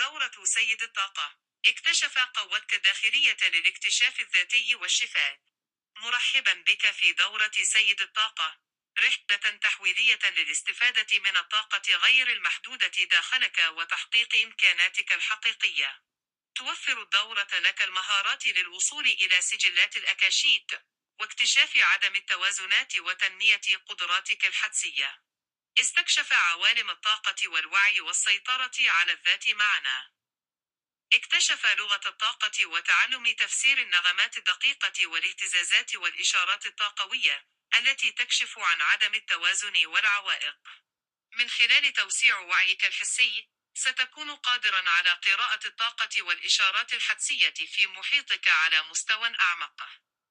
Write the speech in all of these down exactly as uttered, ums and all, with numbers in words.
دورة سيد الطاقة. اكتشف قوتك الداخلية للاكتشاف الذاتي والشفاء. مرحبا بك في دورة سيد الطاقة، رحلة تحويلية للاستفادة من الطاقة غير المحدودة داخلك وتحقيق إمكاناتك الحقيقية. توفر الدورة لك المهارات للوصول إلى سجلات الأكاشيت، واكتشاف عدم التوازنات وتنمية قدراتك الحدسية. استكشف عوالم الطاقة والوعي والسيطرة على الذات معنا. اكتشف لغة الطاقة وتعلم تفسير النغمات الدقيقة والاهتزازات والإشارات الطاقوية، التي تكشف عن عدم التوازن والعوائق. من خلال توسيع وعيك الحسي، ستكون قادرا على قراءة الطاقة والإشارات الحدسية في محيطك على مستوى أعمق.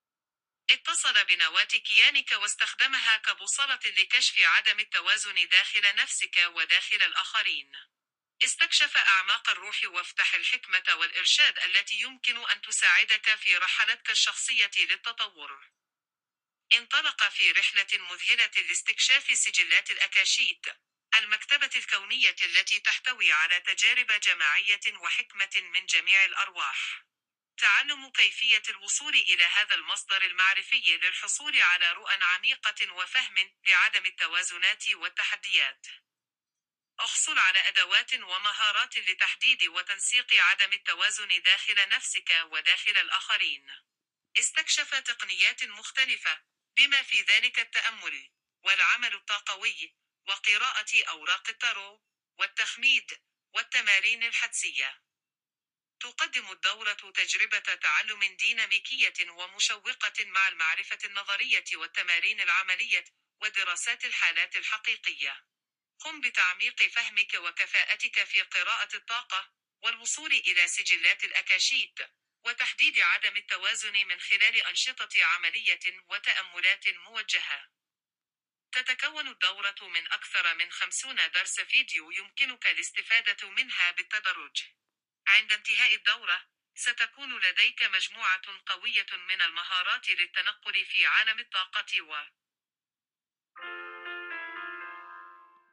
اتصل بنواة كيانك واستخدمها كبوصلة لكشف عدم التوازن داخل نفسك وداخل الآخرين. استكشف أعماق الروح وافتح الحكمة والإرشاد التي يمكن أن تساعدك في رحلتك الشخصية للتطور. انطلق في رحلة مذهلة لاستكشاف سجلات الأكاشيت، المكتبة الكونية التي تحتوي على تجارب جماعية وحكمة من جميع الأرواح. تعلم كيفية الوصول إلى هذا المصدر المعرفي للحصول على رؤى عميقة وفهم لعدم التوازنات والتحديات. احصل على أدوات ومهارات لتحديد وتنسيق عدم التوازن داخل نفسك وداخل الآخرين. استكشف تقنيات مختلفة، بما في ذلك التأمل، والعمل الطاقوي، وقراءة أوراق التارو، والتخميد، والتمارين الحدسية. تقدم الدورة تجربة تعلم ديناميكية ومشوقة مع المعرفة النظرية والتمارين العملية، ودراسات الحالات الحقيقية. قم بتعميق فهمك وكفاءتك في قراءة الطاقة، والوصول إلى سجلات الأكاشيت، وتحديد عدم التوازن من خلال أنشطة عملية وتأملات موجهة. تتكون الدورة من أكثر من خمسين درس فيديو يمكنك الاستفادة منها بالتدرج. عند انتهاء الدورة، ستكون لديك مجموعة قوية من المهارات للتنقل في عالم الطاقة و